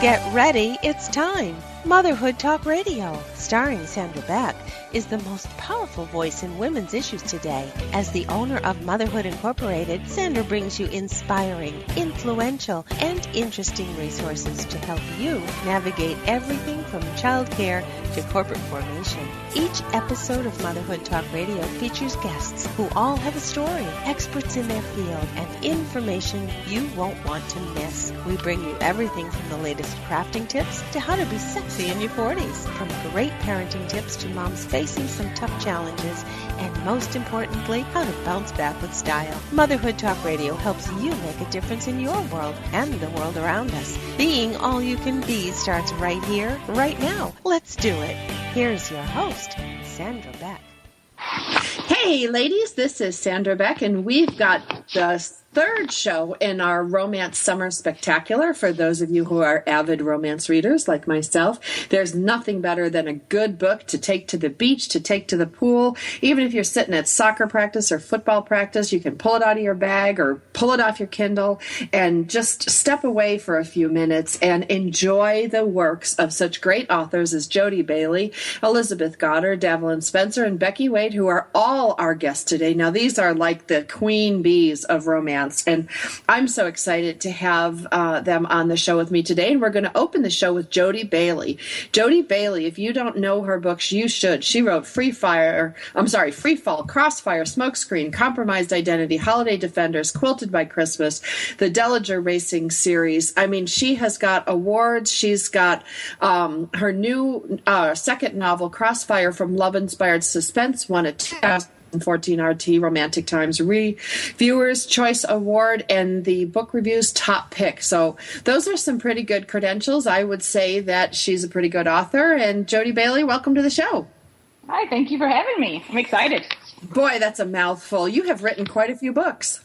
Get ready, it's time. Motherhood Talk Radio, starring Sandra Beck, is the most powerful voice in women's issues today. As the owner of Motherhood Incorporated, Sandra brings you inspiring, influential, and interesting resources to help you navigate everything from childcare to corporate formation. Each episode of Motherhood Talk Radio features guests who all have a story, experts in their field, and information you won't want to miss. We bring you everything from the latest crafting tips to how to be sexy in your 40s, from great parenting tips to moms facing some tough challenges, and most importantly, how to bounce back with style. Motherhood Talk Radio helps you make a difference in your world and the world around us. Being all you can be starts right here, right now. Let's do it. Here's your host, Sandra Beck. Hey, ladies, this is Sandra Beck, and we've got the third show in our Romance Summer Spectacular. For those of you who are avid romance readers like myself, there's nothing better than a good book to take to the beach, to take to the pool. Even if you're sitting at soccer practice or football practice, you can pull it out of your bag or pull it off your Kindle and just step away for a few minutes and enjoy the works of such great authors as Jodi Bailey, Elizabeth Goddard, Davlin Spencer, and Becky Wade, who are all our guests today. Now, these are like the queen bees of romance. And I'm so excited to have them on the show with me today. And we're going to open the show with Jodi Bailey. Jodi Bailey, if you don't know her books, you should. She wrote Free Fall, Crossfire, Smokescreen, Compromised Identity, Holiday Defenders, Quilted by Christmas, the Dellinger Racing series. I mean, she has got awards. She's got her new second novel, Crossfire from Love-Inspired Suspense, won a 2014 RT Romantic Times Reviewers Choice Award and the Book Review's top pick. So those are some pretty good credentials. I would say that she's a pretty good author. And Jodi Bailey, welcome to the show. Hi, thank you for having me. I'm excited. Boy, that's a mouthful. You have written quite a few books.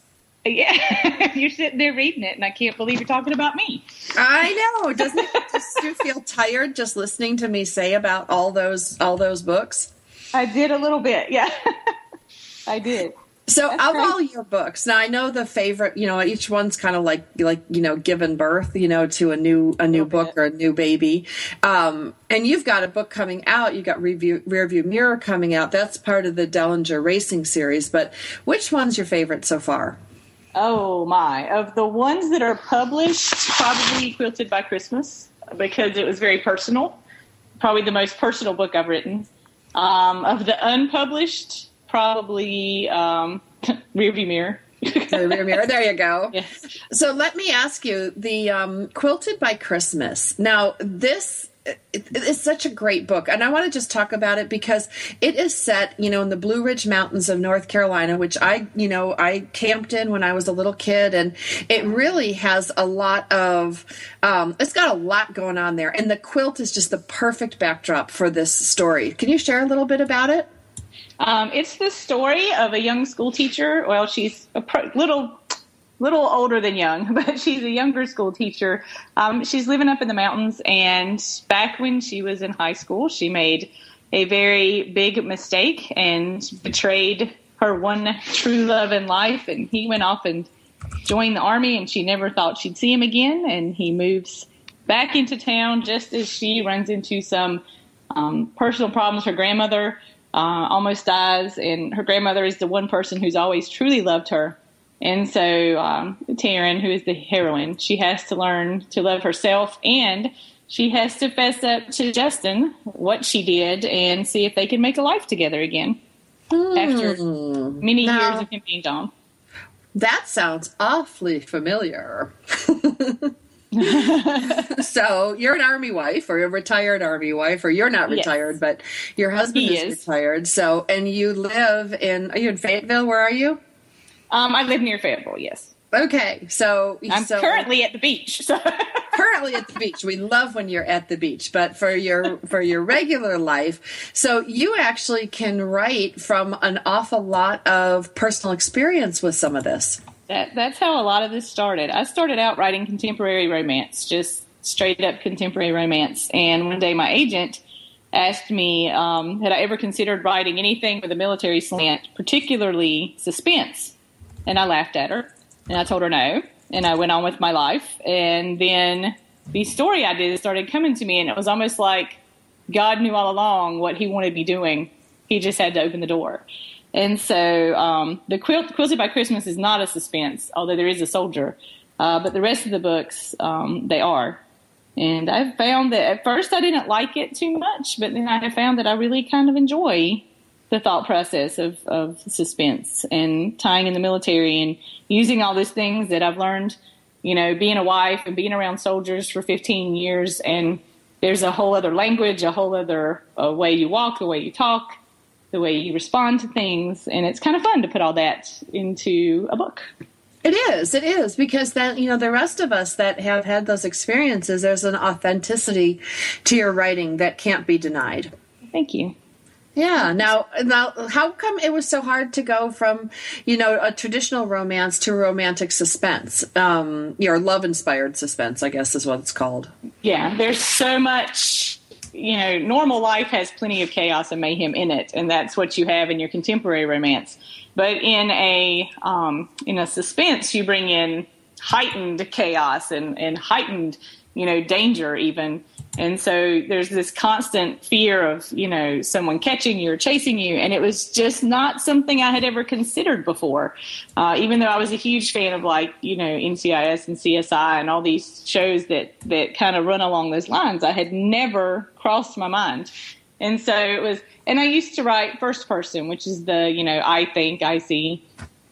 Yeah, you're sitting there reading it, and I can't believe you're talking about me. I know. Doesn't it just you feel tired just listening to me say about all those books? I did a little bit, yeah. I did. So of all your books, now I know the favorite, each one's kind of like giving birth, to a new book or a new baby. And you've got a book coming out. You got Rearview Mirror coming out. That's part of the Dellinger Racing series. But which one's your favorite so far? Oh my! Of the ones that are published, probably Quilted by Christmas, because it was very personal. Probably the most personal book I've written. Of the unpublished, probably Rearview Mirror. Rearview Mirror. There you go. Yes. So let me ask you, the Quilted by Christmas. Now, this is such a great book, and I want to just talk about it because it is set, in the Blue Ridge Mountains of North Carolina, which I camped in when I was a little kid, and it really has a lot of, it's got a lot going on there, and the quilt is just the perfect backdrop for this story. Can you share a little bit about it? It's the story of a young school teacher. Well, she's a little older than young, but she's a younger school teacher. She's living up in the mountains, and back when she was in high school, she made a very big mistake and betrayed her one true love in life, and he went off and joined the Army, and she never thought she'd see him again, and he moves back into town just as she runs into some personal problems. Her grandmother almost dies, and her grandmother is the one person who's always truly loved her. And so Taryn, who is the heroine, she has to learn to love herself, and she has to fess up to Justin what she did and see if they can make a life together again after many years of him being gone. That sounds awfully familiar. So you're an Army wife, or a retired Army wife, or you're not retired, yes, but your husband is retired. So, and you live are you in Fayetteville? Where are you? I live near Fayetteville, yes. Okay, so I'm currently at the beach. So. Currently at the beach. We love when you're at the beach, but for your regular life, so you actually can write from an awful lot of personal experience with some of this. That's how a lot of this started. I started out writing contemporary romance, just straight up contemporary romance. And one day my agent asked me, had I ever considered writing anything with a military slant, particularly suspense? And I laughed at her, and I told her no. And I went on with my life. And then these story ideas started coming to me, and it was almost like God knew all along what he wanted me doing. He just had to open the door. And so the Quilted by Christmas is not a suspense, although there is a soldier. But the rest of the books, they are. And I found that at first I didn't like it too much, but then I have found that I really kind of enjoy the thought process of suspense and tying in the military and using all those things that I've learned, being a wife and being around soldiers for 15 years. And there's a whole other language, a whole other way you walk, the way you talk, the way you respond to things. And it's kind of fun to put all that into a book. It is, because then, the rest of us that have had those experiences, there's an authenticity to your writing that can't be denied. Thank you. Yeah. Now, how come it was so hard to go from, a traditional romance to romantic suspense, or love-inspired suspense, I guess is what it's called? Yeah, there's so much. Normal life has plenty of chaos and mayhem in it, and that's what you have in your contemporary romance. But in a suspense, you bring in heightened chaos and heightened, danger even. And so there's this constant fear of, someone catching you or chasing you. And it was just not something I had ever considered before. Even though I was a huge fan of NCIS and CSI and all these shows that kind of run along those lines, I had never crossed my mind. And so it was, and I used to write first person, which is the, I think, I see.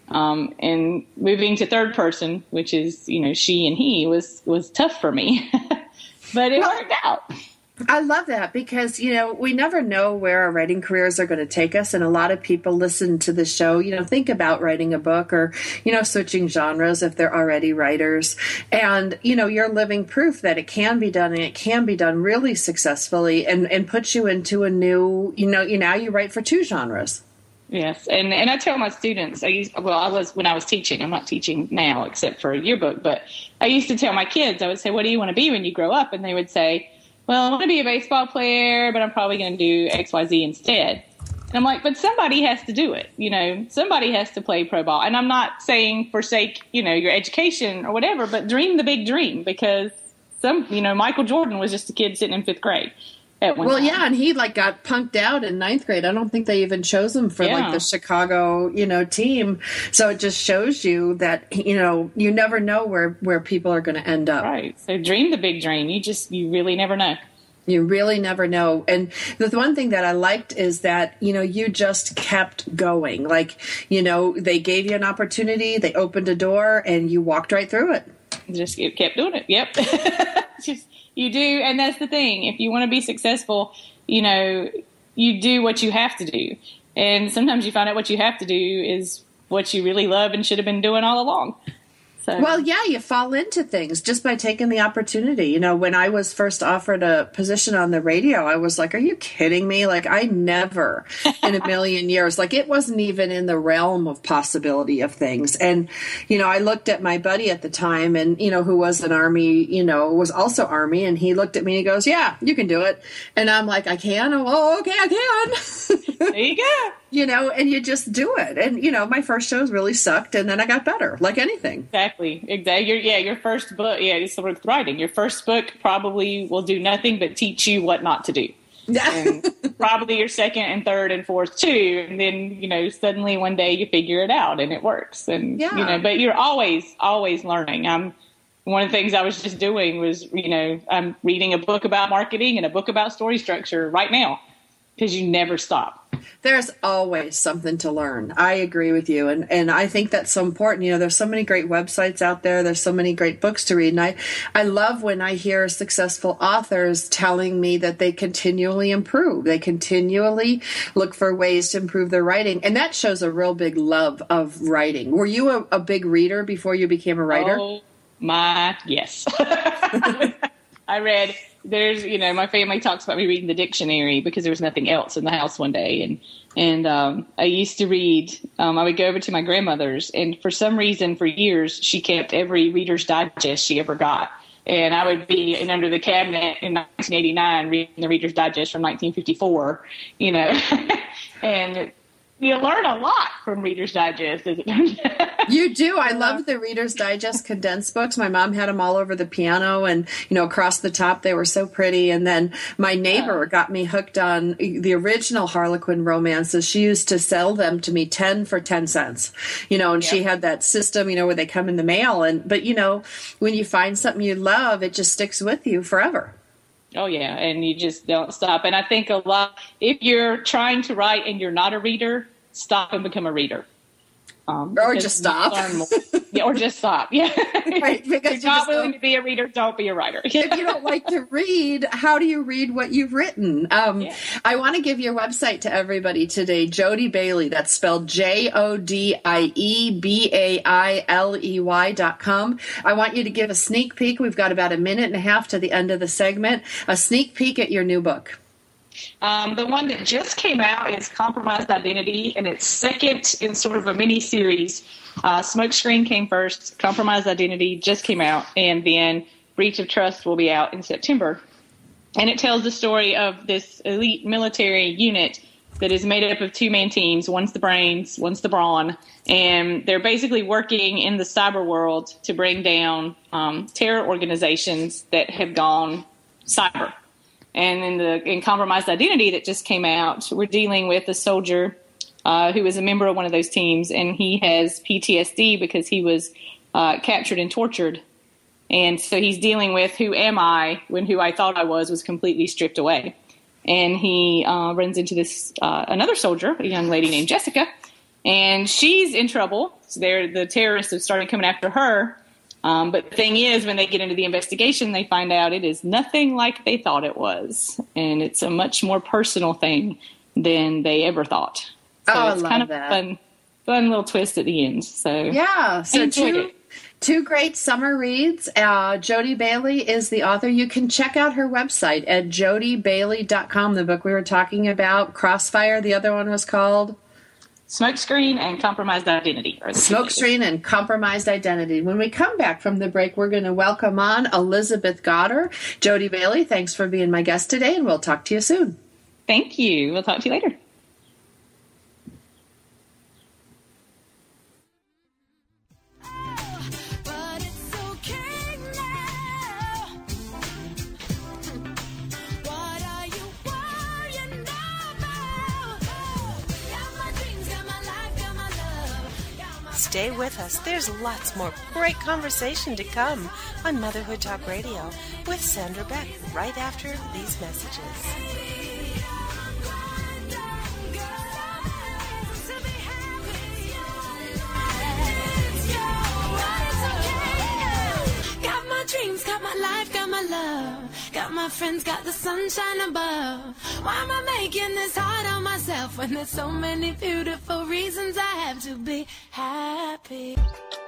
And moving to third person, which is, she and he was tough for me. But it worked out. I love that because, we never know where our writing careers are going to take us. And a lot of people listen to the show, think about writing a book or, switching genres if they're already writers. And, you're living proof that it can be done and it can be done really successfully and puts you into a new, now you write for two genres. Yes. And I tell my students, when I was teaching, I'm not teaching now except for a yearbook, but I used to tell my kids, I would say, what do you want to be when you grow up? And they would say, well, I want to be a baseball player, but I'm probably going to do XYZ instead. And I'm like, but somebody has to do it. Somebody has to play pro ball. And I'm not saying forsake, your education or whatever, but dream the big dream because Michael Jordan was just a kid sitting in fifth grade. Well, yeah, and he got punked out in ninth grade. I don't think they even chose him for the Chicago, team. So it just shows you that, you never know where people are going to end up. Right. So dream the big dream. You really never know. You really never know. And the one thing that I liked is that, you just kept going. They gave you an opportunity, they opened a door, and you walked right through it. Just kept doing it. Yep. You do, and that's the thing. If you want to be successful, you do what you have to do. And sometimes you find out what you have to do is what you really love and should have been doing all along. So. Well, yeah, you fall into things just by taking the opportunity. When I was first offered a position on the radio, I was like, are you kidding me? I never in a million years, it wasn't even in the realm of possibility of things. And, I looked at my buddy at the time and, who was an Army, was also Army. And he looked at me and he goes, yeah, you can do it. And I'm like, I can? Oh, okay, I can. There you go. And you just do it. And, my first shows really sucked. And then I got better, like anything. Exactly. Your first book, it's sort of writing. Your first book probably will do nothing but teach you what not to do. And probably your second and third and fourth too. And then, suddenly one day you figure it out and it works. And, but you're always learning. One of the things I was just doing was, I'm reading a book about marketing and a book about story structure right now because you never stop. There's always something to learn. I agree with you. And I think that's so important. There's so many great websites out there. There's so many great books to read. And I love when I hear successful authors telling me that they continually improve. They continually look for ways to improve their writing. And that shows a real big love of writing. Were you a big reader before you became a writer? Oh, yes. I read... my family talks about me reading the dictionary because there was nothing else in the house one day. And I used to read, I would go over to my grandmother's, and for some reason, for years, she kept every Reader's Digest she ever got. And I would be under the cabinet in 1989 reading the Reader's Digest from 1954, and you learn a lot from Reader's Digest, as it turns out. You do. I love the Reader's Digest condensed books. My mom had them all over the piano and, across the top. They were so pretty. And then my neighbor got me hooked on the original Harlequin romances. She used to sell them to me 10 for 10 cents, and she had that system, where they come in the mail. But when you find something you love, it just sticks with you forever. Oh, yeah, and you just don't stop. And I think a lot, if you're trying to write and you're not a reader, stop and become a reader. Or just stop. Yeah, or just stop. Yeah. Right, because if you're not willing to be a reader, don't be a writer. If you don't like to read, how do you read what you've written? I want to give your website to everybody today, Jody Bailey. That's spelled JODIEBAILEY.com. I want you to give a sneak peek. We've got about a minute and a half to the end of the segment. A sneak peek at your new book. The one that just came out is Compromised Identity, and it's second in sort of a mini-series. Smokescreen came first, Compromised Identity just came out, and then Breach of Trust will be out in September. And it tells the story of this elite military unit that is made up of two-man teams. One's the brains, one's the brawn, and they're basically working in the cyber world to bring down terror organizations that have gone cyber. And in Compromised Identity that just came out, we're dealing with a soldier who is a member of one of those teams, and he has PTSD because he was captured and tortured. And so he's dealing with who am I when who I thought I was completely stripped away. And he runs into this another soldier, a young lady named Jessica, and she's in trouble. So the terrorists have started coming after her. But the thing is, when they get into the investigation, they find out it is nothing like they thought it was. And it's a much more personal thing than they ever thought. So it's kind of a fun little twist at the end. So yeah, so two great summer reads. Jody Bailey is the author. You can check out her website at jodybailey.com. The book we were talking about, Crossfire, the other one was called? Smokescreen and Compromised Identity. Smokescreen and Compromised Identity. When we come back from the break, we're going to welcome on Elizabeth Goddard. Jody Bailey, thanks for being my guest today, and we'll talk to you soon. Thank you. We'll talk to you later. Stay with us. There's lots more great conversation to come on Motherhood Talk Radio with Sandra Beck right after these messages. Dreams, got my life, got my love, got my friends, got the sunshine above. Why am I making this hard on myself when there's so many beautiful reasons I have to be happy?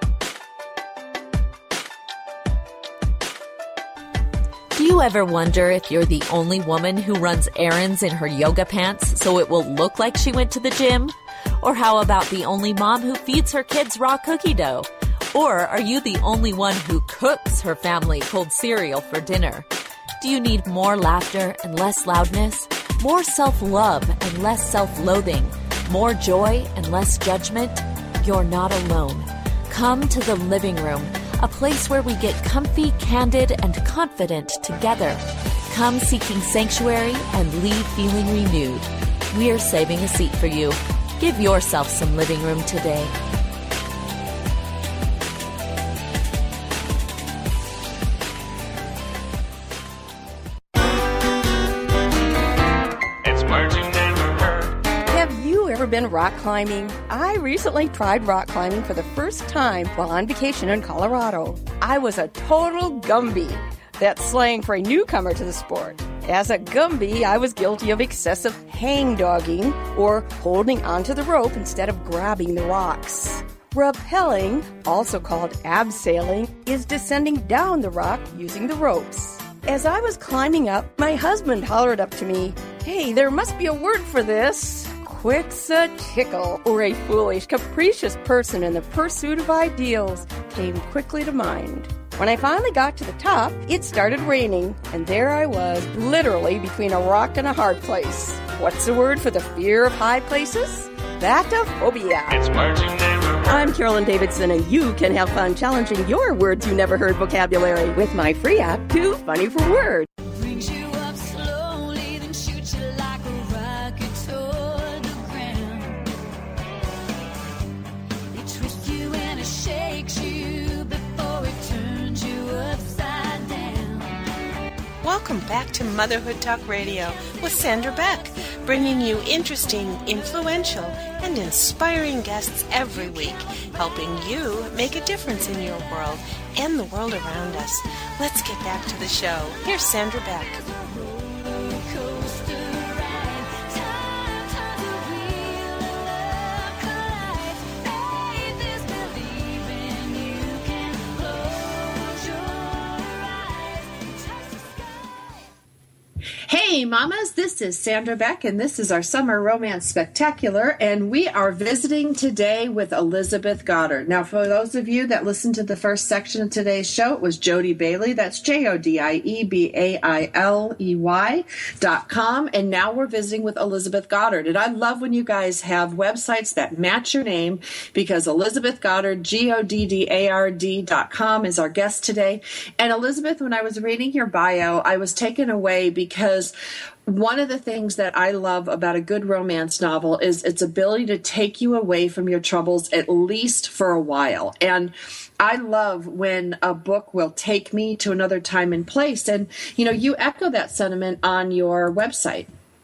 Do you ever wonder if you're the only woman who runs errands in her yoga pants so it will look like she went to the gym? Or how about the only mom who feeds her kids raw cookie dough? Or are you the only one who cooks her family cold cereal for dinner? Do you need more laughter and less loudness? More self-love and less self-loathing? More joy and less judgment? You're not alone. Come to the living room, a place where we get comfy, candid, and confident together. Come seeking sanctuary and leave feeling renewed. We're saving a seat for you. Give yourself some living room today. Been rock climbing? I recently tried rock climbing for the first time while on vacation in Colorado. I was a total Gumby. That's slang for a newcomer to the sport. As a Gumby, I was guilty of excessive hang-dogging, or holding onto the rope instead of grabbing the rocks. Rappelling, also called abseiling, is descending down the rock using the ropes. As I was climbing up, my husband hollered up to me, "Hey, there must be a word for this." Quixotical, or a foolish, capricious person in the pursuit of ideals, came quickly to mind. When I finally got to the top, it started raining, and there I was, literally between a rock and a hard place. What's the word for the fear of high places? Batophobia. It's words you never heard. I'm Carolyn Davidson, and you can have fun challenging your words you never heard vocabulary with my free app, Too Funny for Words. Brings you up slowly, then shoots you like a rocket toward the ground. It twists you and it shakes you before it turns you upside down. Welcome back to Motherhood Talk Radio with Sandra Beck, bringing you interesting, influential, and inspiring guests every week, helping you make a difference in your world and the world around us. Let's get back to the show. Here's Sandra Beck. Roller coaster ride, time turns the wheel and love collides. Faith is believing you can close your eyes and touch the sky. Hey, mamas, this is Sandra Beck, and this is our Summer Romance Spectacular, and we are visiting today with Elizabeth Goddard. Now, for those of you that listened to the first section of today's show, it was Jody Bailey. That's JODIEBAILEY.com, and now we're visiting with Elizabeth Goddard. And I love when you guys have websites that match your name, because Elizabeth Goddard, GODDARD.com, is our guest today. And Elizabeth, when I was reading your bio, I was taken away because one of the things that I love about a good romance novel is its ability to take you away from your troubles, at least for a while. And I love when a book will take me to another time and place. And, you know, you echo that sentiment on your website.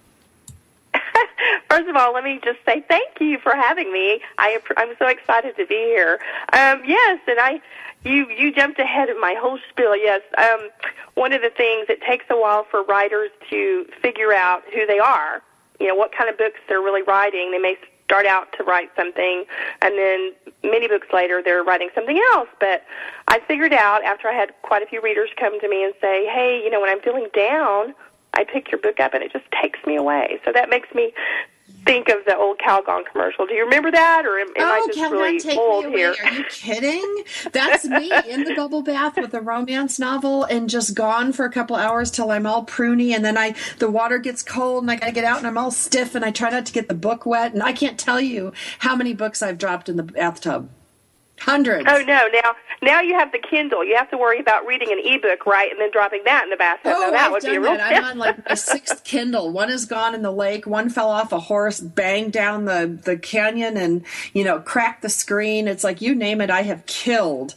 First of all, let me just say thank you for having me. I'm so excited to be here. Yes, and you jumped ahead of my whole spiel. Yes, one of the things, it takes a while for writers to figure out who they are, you know, what kind of books they're really writing. They may start out to write something, and then many books later they're writing something else. But I figured out after I had quite a few readers come to me and say, hey, you know, when I'm feeling down, I pick your book up and it just takes me away. So that makes me think of the old Calgon commercial. Do you remember that, or am I just really old here? Are you kidding? That's me in the bubble bath with a romance novel and just gone for a couple hours till I'm all pruny, and then the water gets cold and I gotta get out and I'm all stiff and I try not to get the book wet, and I can't tell you how many books I've dropped in the bathtub. Hundreds. Oh, no. Now you have the Kindle. You have to worry about reading an ebook, right, and then dropping that in the bathtub. Oh, that I've would done be a real that. I'm on like my sixth Kindle. One is gone in the lake. One fell off a horse, banged down the canyon, and, you know, cracked the screen. It's like, you name it, I have killed,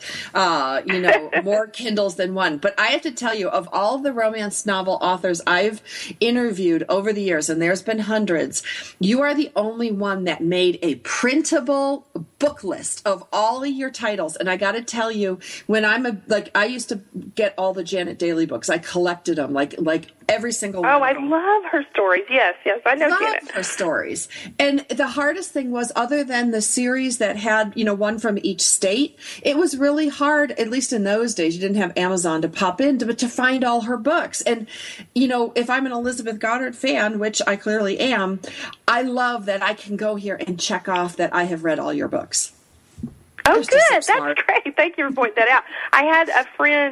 more Kindles than one. But I have to tell you, of all of the romance novel authors I've interviewed over the years, and there's been hundreds, you are the only one that made a printable book list of all of your titles. And I got to tell you, when I used to get all the Janet Daly books. I collected them, like every single one. Oh, I love her stories. Yes, I know Janet. Love her stories. And the hardest thing was, other than the series that had, you know, one from each state, it was really hard, at least in those days, you didn't have Amazon to pop in, but to find all her books. And, you know, if I'm an Elizabeth Goddard fan, which I clearly am, I love that I can go here and check off that I have read all your books. Oh, good. That's great. Thank you for pointing that out. I had a friend,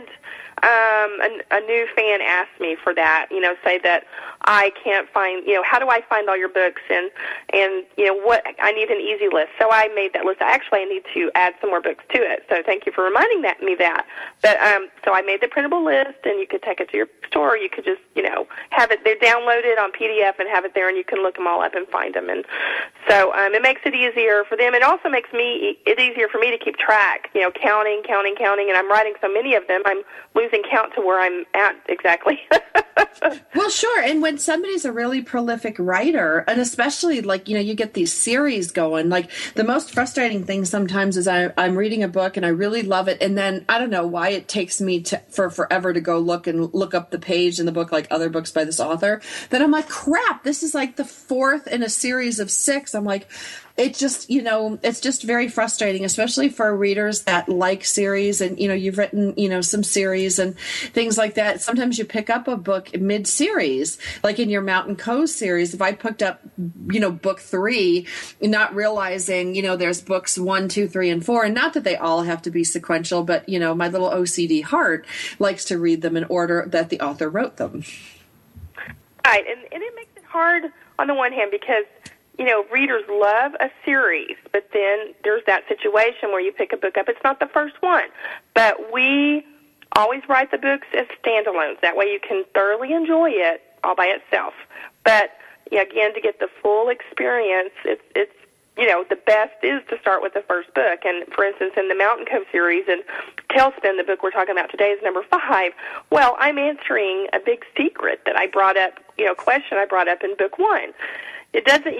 a new fan, ask me for that, you know, say that I can't find, you know, how do I find all your books, and you know, what, I need an easy list. So I made that list. I need to add some more books to it. So thank you for reminding me that. But so I made the printable list, and you could take it to your store. Or you could just, you know, have it, they're downloaded on PDF and have it there, and you can look them all up and find them. And so it makes it easier for them. It also makes it easier for me to keep track, you know, counting, and I'm writing so many of them, I'm losing count to where I'm at exactly. Well, sure. And when somebody's a really prolific writer, and especially, like, you know, you get these series going, like, the most frustrating thing sometimes is I'm reading a book and I really love it, and then I don't know why it takes me for forever to go look up the page in the book, like other books by this author. Then I'm like, crap, this is like the fourth in a series of 6. I'm like, it just, you know, it's just very frustrating, especially for readers that like series, and, you know, you've written, you know, some series and things like that. Sometimes you pick up a book mid-series, like in your Mountain Cove series. If I picked up, you know, book 3, not realizing, you know, there's books 1, 2, 3, and 4, and not that they all have to be sequential, but, you know, my little OCD heart likes to read them in order that the author wrote them. Right, and it makes it hard on the one hand because readers love a series, but then there's that situation where you pick a book up. It's not the first one, but we always write the books as standalones. That way you can thoroughly enjoy it all by itself. But, again, to get the full experience, it's the best is to start with the first book. And, for instance, in the Mountain Cove series, and Tailspin, the book we're talking about today, is number 5. Well, I'm answering a big secret that I brought up, question I brought up in book 1. It doesn't,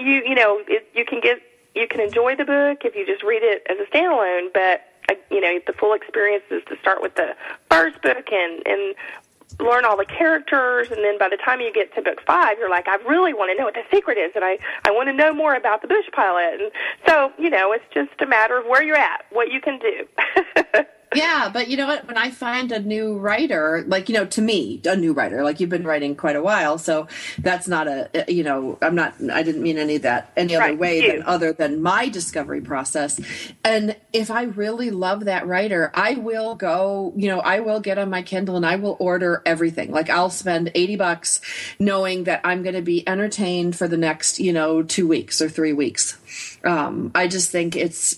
you can enjoy the book if you just read it as a standalone, but, the full experience is to start with the first book and learn all the characters, and then by the time you get to book 5, you're like, I really want to know what the secret is, and I want to know more about the bush pilot. And so, it's just a matter of where you're at, what you can do. Yeah, but you know what? When I find a new writer, to me, a new writer, you've been writing quite a while, so that's not I didn't mean any other way other than my discovery process. And if I really love that writer, I will go, I will get on my Kindle and I will order everything. I'll spend $80 knowing that I'm going to be entertained for the next, 2 weeks or 3 weeks. I just think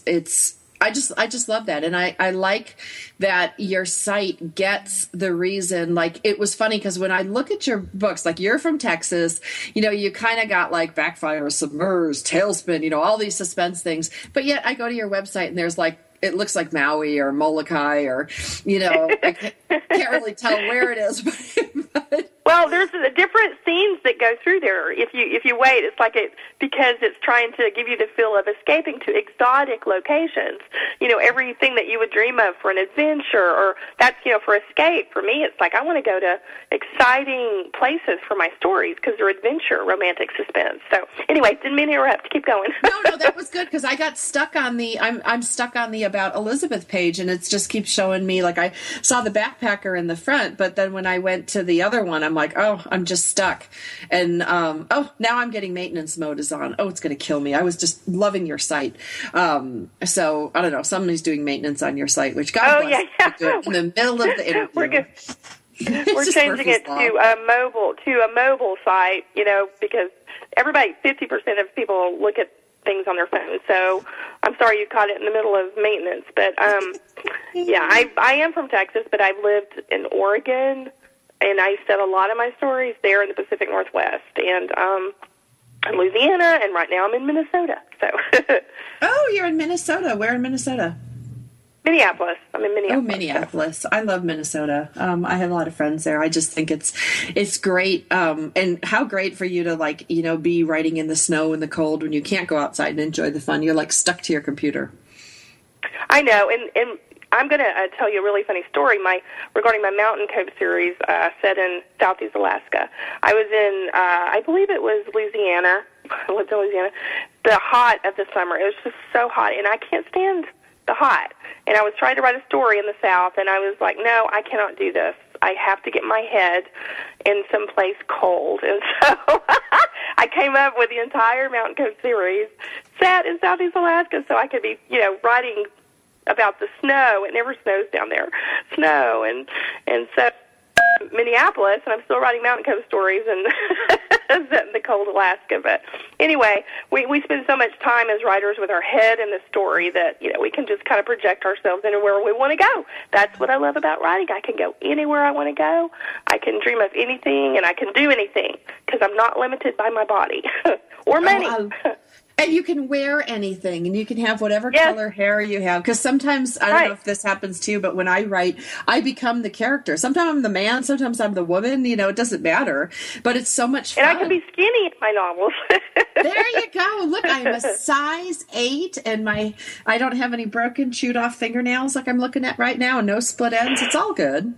I just love that. And I like that your site gets the reason. It was funny because when I look at your books, you're from Texas, you kind of got Backfire, Submerged, Tailspin, all these suspense things. But yet I go to your website and there's it looks like Maui or Molokai or, I can't really tell where it is. But well, there's the different scenes that go through there. If you wait, it's because it's trying to give you the feel of escaping to exotic locations. Everything that you would dream of for an adventure, or that's, for escape. For me, it's I want to go to exciting places for my stories because they're adventure, romantic suspense. So anyway, didn't mean to interrupt. Keep going. No, that was good because I got stuck on I'm stuck on the About Elizabeth page, and it just keeps showing me I saw the backpacker in the front, but then when I went to the other one, I'm I'm just stuck. And now I'm getting maintenance mode is on. It's going to kill me. I was just loving your site. So I don't know, somebody's doing maintenance on your site, which God bless. Yeah. In the middle of the interview. We're changing it to a mobile site, because 50% of people look at things on their phone. So I'm sorry you caught it in the middle of maintenance. But, I am from Texas, but I've lived in Oregon, and I set a lot of my stories there in the Pacific Northwest. And Louisiana, and right now I'm in Minnesota. So. Oh, you're in Minnesota. Where in Minnesota? Minneapolis. I'm in Minneapolis. Oh, Minneapolis. I love Minnesota. I have a lot of friends there. I just think it's great. And how great for you to be writing in the snow and the cold when you can't go outside and enjoy the fun. You're stuck to your computer. I know. And I'm going to tell you a really funny story regarding my Mountain Cove series set in Southeast Alaska. I was in, I believe it was Louisiana. I lived in Louisiana. The hot of the summer. It was just so hot, and I can't stand the hot. And I was trying to write a story in the South, and I was like, no, I cannot do this. I have to get my head in some place cold. And so I came up with the entire Mountain Cove series set in Southeast Alaska so I could be, writing about the snow. It never snows down there. Snow. And so Minneapolis, and I'm still writing Mountain Cove stories and set in the cold Alaska. But anyway, we spend so much time as writers with our head in the story that, we can just kind of project ourselves into where we want to go. That's what I love about writing. I can go anywhere I want to go. I can dream of anything, and I can do anything because I'm not limited by my body or money. And you can wear anything, and you can have whatever color hair you have. Because sometimes, I don't know if this happens to you, but when I write, I become the character. Sometimes I'm the man, sometimes I'm the woman. It doesn't matter. But it's so much fun. And I can be skinny in my novels. There you go. Look, I'm a size 8, and I don't have any broken, chewed off fingernails like I'm looking at right now, and no split ends. It's all good.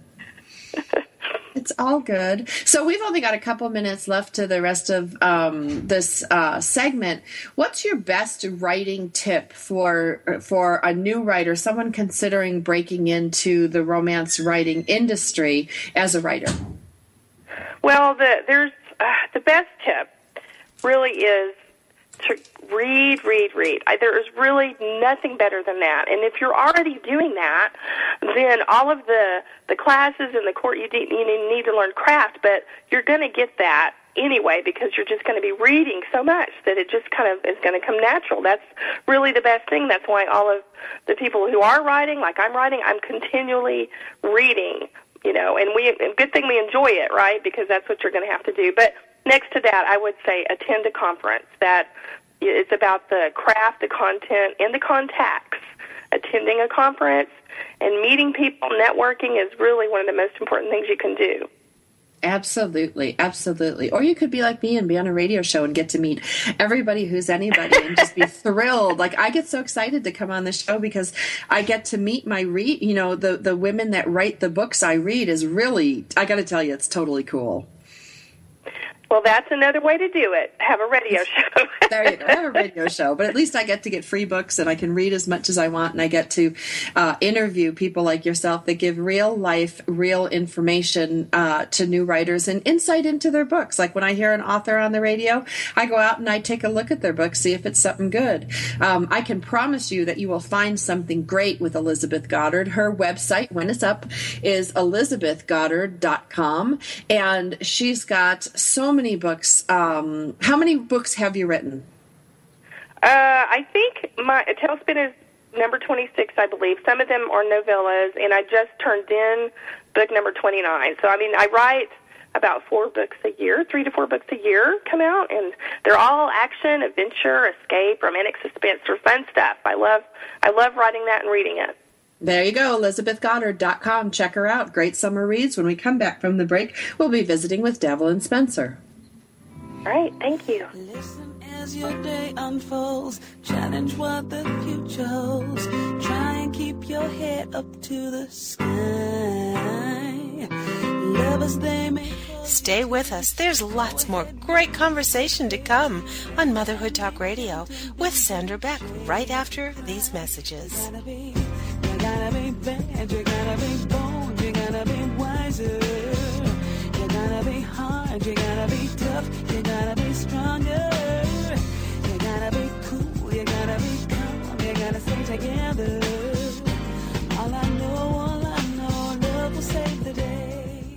It's all good. So we've only got a couple minutes left to the rest of this segment. What's your best writing tip for a new writer, someone considering breaking into the romance writing industry as a writer? Well, the best tip really is to read, read, read. There is really nothing better than that. And if you're already doing that, then all of the classes and the course, you need to learn craft, but you're going to get that anyway, because you're just going to be reading so much that it just kind of is going to come natural. That's really the best thing. That's why all of the people who are writing, like I'm writing, I'm continually reading, and good thing we enjoy it, right? Because that's what you're going to have to do. But next to that, I would say attend a conference. That it's about the craft, the content, and the contacts. Attending a conference and meeting people, networking is really one of the most important things you can do. Absolutely, absolutely. Or you could be like me and be on a radio show and get to meet everybody who's anybody and just be thrilled. Like, I get so excited to come on the show because I get to meet my the women that write the books I read is really, I got to tell you, it's totally cool. Well, that's another way to do it. Have a radio show. There you go. Have a radio show. But at least I get to get free books and I can read as much as I want, and I get to interview people like yourself that give real life, real information to new writers and insight into their books. Like when I hear an author on the radio, I go out and I take a look at their book, see if it's something good. I can promise you that you will find something great with Elizabeth Goddard. Her website, when it's up, is elizabethgoddard.com, and she's got so many books. How many books have you written? I think my Tailspin is number 26, I believe. Some of them are novellas, and I just turned in book number 29. So, I write about 4 books a year, 3 to 4 books a year come out, and they're all action, adventure, escape, romantic suspense, or fun stuff. I love writing that and reading it. There you go, ElizabethGoddard.com. Check her out. Great summer reads. When we come back from the break, we'll be visiting with Devlin Spencer. All right, thank you. Listen as your day unfolds, challenge what the future holds, try and keep your head up to the sky. Lovers, they may... Stay with us. There's lots more great conversation to come on Motherhood Talk Radio with Sandra Beck right after these messages. You gotta be bad, you gotta be bold, you gotta be wiser. You gotta be hard, you gotta be tough, you gotta be stronger. You gotta be cool, you gotta be calm, you gotta stay together. All I know, love will save the day.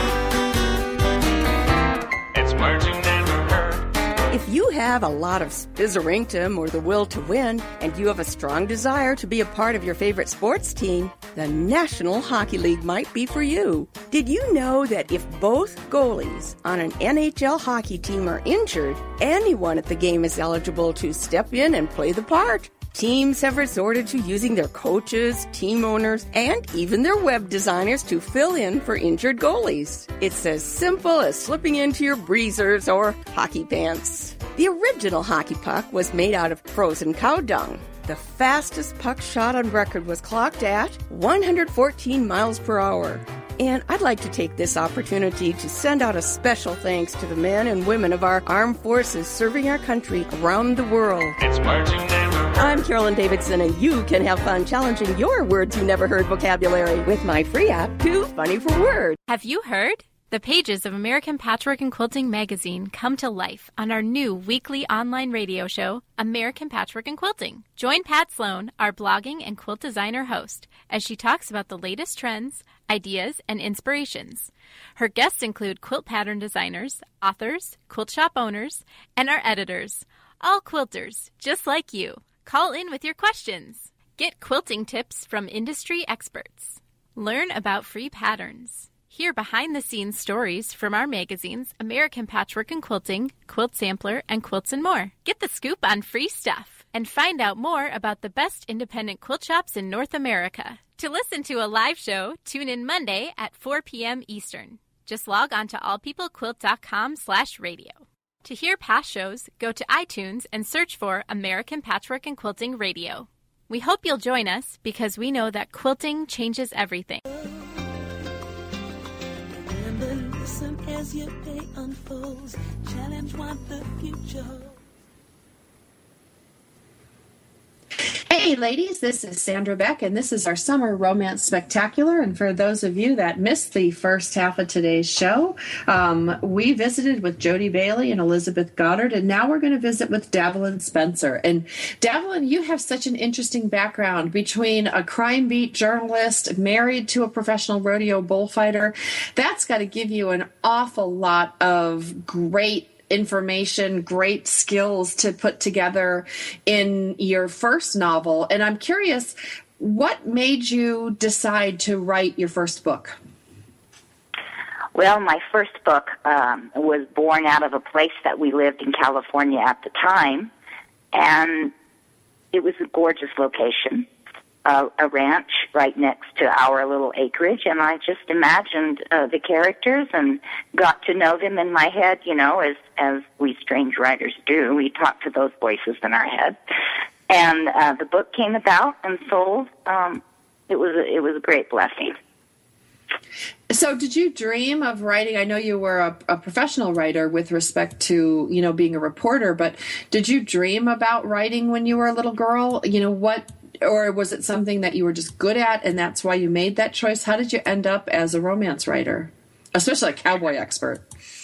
It's words you never heard. If you have a lot of spizzerinctum or the will to win, and you have a strong desire to be a part of your favorite sports team, the National Hockey League might be for you. Did you know that if both goalies on an NHL hockey team are injured, anyone at the game is eligible to step in and play the part? Teams have resorted to using their coaches, team owners, and even their web designers to fill in for injured goalies. It's as simple as slipping into your breezers or hockey pants. The original hockey puck was made out of frozen cow dung. The fastest puck shot on record was clocked at 114 miles per hour. And I'd like to take this opportunity to send out a special thanks to the men and women of our armed forces serving our country around the world. It's words you never heard. I'm Carolyn Davidson, and you can have fun challenging your words you never heard vocabulary with my free app, Too Funny for Words. Have you heard? The pages of American Patchwork and Quilting magazine come to life on our new weekly online radio show, American Patchwork and Quilting. Join Pat Sloan, our blogging and quilt designer host, as she talks about the latest trends, ideas, and inspirations. Her guests include quilt pattern designers, authors, quilt shop owners, and our editors, all quilters, just like you. Call in with your questions. Get quilting tips from industry experts. Learn about free patterns. Hear behind-the-scenes stories from our magazines, American Patchwork and Quilting, Quilt Sampler, and Quilts and More. Get the scoop on free stuff and find out more about the best independent quilt shops in North America. To listen to a live show, tune in Monday at 4 p.m. Eastern. Just log on to allpeoplequilt.com/radio. To hear past shows, go to iTunes and search for American Patchwork and Quilting Radio. We hope you'll join us because we know that quilting changes everything. Listen as your day unfolds, challenge what the future holds. Hey, ladies, this is Sandra Beck, and this is our Summer Romance Spectacular. And for those of you that missed the first half of today's show, we visited with Jody Bailey and Elizabeth Goddard, and now we're going to visit with Davelyn Spencer. And Davelyn, you have such an interesting background between a crime beat journalist married to a professional rodeo bullfighter. That's got to give you an awful lot of great information, great skills to put together in your first novel. And I'm curious, what made you decide to write your first book? Well, my first book was born out of a place that we lived in California at the time, and it was a gorgeous location. A ranch right next to our little acreage, and I just imagined the characters and got to know them in my head, as we strange writers do. We talk to those voices in our head. And the book came about and sold. It was a great blessing. So did you dream of writing? I know you were a professional writer with respect to, being a reporter, but did you dream about writing when you were a little girl? Or was it something that you were just good at and that's why you made that choice? How did you end up as a romance writer, especially a cowboy expert?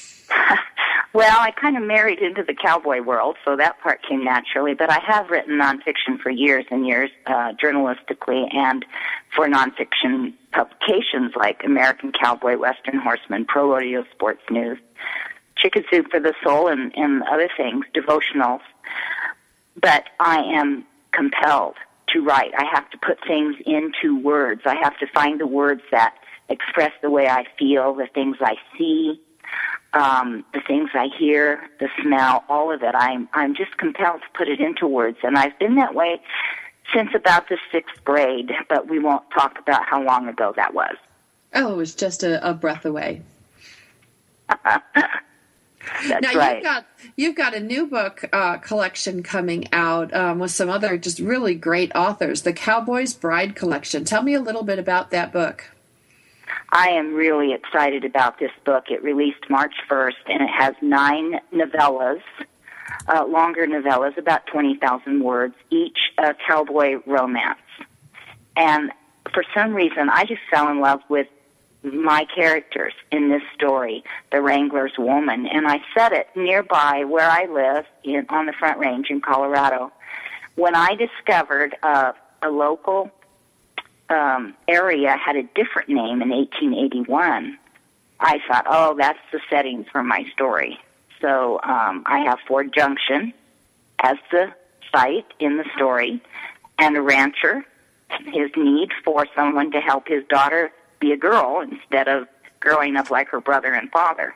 Well, I kind of married into the cowboy world, so that part came naturally. But I have written nonfiction for years and years, journalistically, and for nonfiction publications like American Cowboy, Western Horseman, Pro Rodeo Sports News, Chicken Soup for the Soul, and other things, devotionals. But I am compelled to write. I have to put things into words. I have to find the words that express the way I feel, the things I see, the things I hear, the smell, all of it. I'm just compelled to put it into words, and I've been that way since about the 6th grade, but we won't talk about how long ago that was. Oh, it was just a breath away. That's now, right. You've got a new book collection coming out with some other just really great authors, the Cowboy's Bride Collection. Tell me a little bit about that book. I am really excited about this book. It released March 1st, and it has 9 novellas, longer novellas, about 20,000 words, each a cowboy romance. And for some reason, I just fell in love with my characters in this story, the Wrangler's Woman, and I set it nearby where I live on the Front Range in Colorado. When I discovered a local area had a different name in 1881, I thought, oh, that's the setting for my story. So I have Ford Junction as the site in the story, and a rancher, his need for someone to help his daughter be a girl instead of growing up like her brother and father.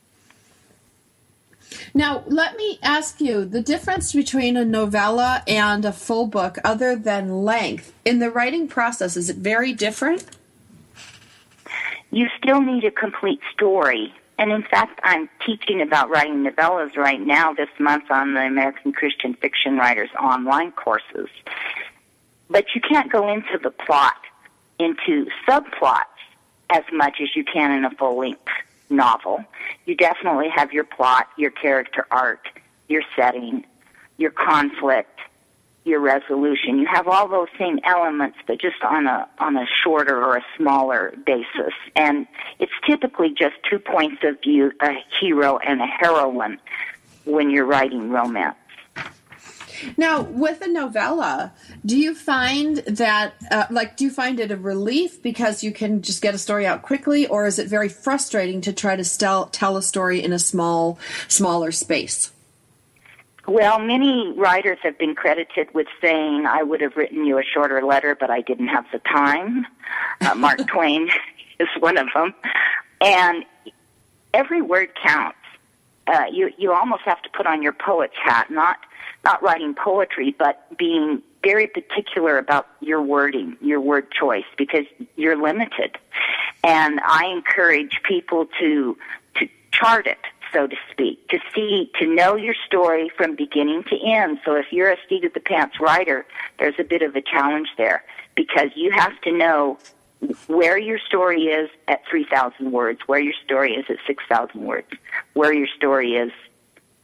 Now, let me ask you, the difference between a novella and a full book, other than length, in the writing process, is it very different? You still need a complete story. And in fact, I'm teaching about writing novellas right now this month on the American Christian Fiction Writers online courses. But you can't go into the plot, into subplots, as much as you can in a full-length novel. You definitely have your plot, your character arc, your setting, your conflict, your resolution. You have all those same elements, but just on a shorter or a smaller basis. And it's typically just 2 points of view, a hero and a heroine, when you're writing romance. Now, with a novella, do you find that, do you find it a relief because you can just get a story out quickly, or is it very frustrating to try to tell a story in a smaller space? Well, many writers have been credited with saying, I would have written you a shorter letter, but I didn't have the time. Mark Twain is one of them. And every word counts. You almost have to put on your poet's hat, not writing poetry, but being very particular about your wording, your word choice, because you're limited. And I encourage people to chart it, so to speak, to know your story from beginning to end. So if you're a seat of the pants writer, there's a bit of a challenge there, because you have to know where your story is at 3,000 words, where your story is at 6,000 words, where your story is at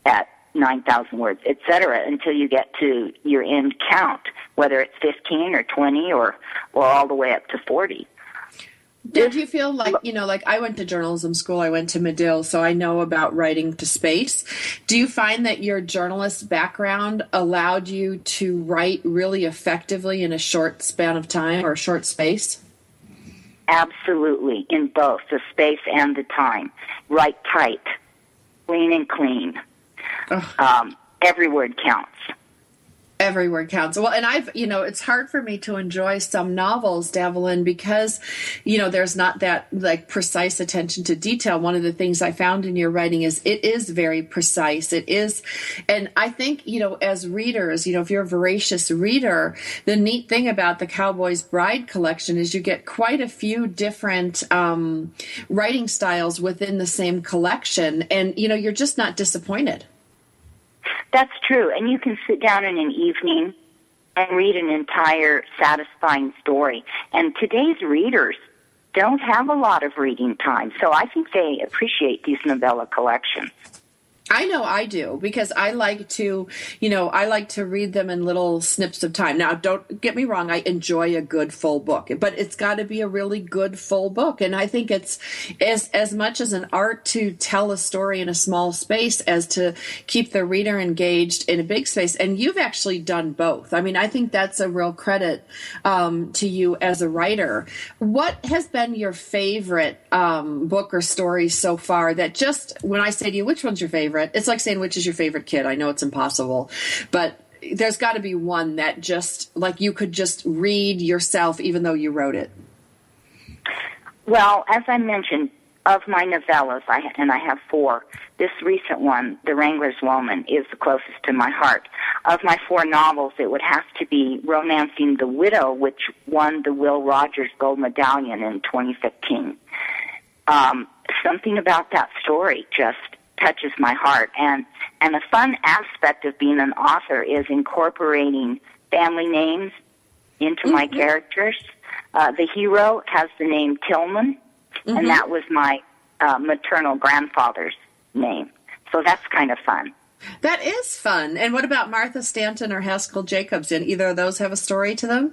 9,000 words, etc., until you get to your end count, whether it's 15 or 20 or all the way up to 40. Did you feel like, like I went to journalism school, I went to Medill, so I know about writing to space. Do you find that your journalist background allowed you to write really effectively in a short span of time or a short space? Absolutely, in both the space and the time. Write tight, clean and clean. Every word counts. Every word counts. Well, and it's hard for me to enjoy some novels, Davelyn, because, there's not that precise attention to detail. One of the things I found in your writing is it is very precise. It is. And I think, as readers, if you're a voracious reader, the neat thing about the Cowboy's Bride collection is you get quite a few different writing styles within the same collection. And, you're just not disappointed. That's true, and you can sit down in an evening and read an entire satisfying story. And today's readers don't have a lot of reading time, so I think they appreciate these novella collections. I know I do, because I like to read them in little snips of time. Now, don't get me wrong, I enjoy a good full book, but it's got to be a really good full book. And I think it's as much as an art to tell a story in a small space as to keep the reader engaged in a big space. And you've actually done both. I mean, I think that's a real credit to you as a writer. What has been your favorite book or story so far that just, when I say to you, which one's your favorite? It's like saying, which is your favorite kid? I know it's impossible, but there's got to be one that just, you could just read yourself even though you wrote it. Well, as I mentioned, of my novellas, I have 4, this recent one, The Wrangler's Woman, is the closest to my heart. Of my 4 novels, it would have to be Romancing the Widow, which won the Will Rogers Gold Medallion in 2015. Something about that story just touches my heart. And a fun aspect of being an author is incorporating family names into my characters. The hero has the name Tillman, and that was my maternal grandfather's name. So that's kind of fun. That is fun. And what about Martha Stanton or Haskell Jacobs? Did either of those have a story to them?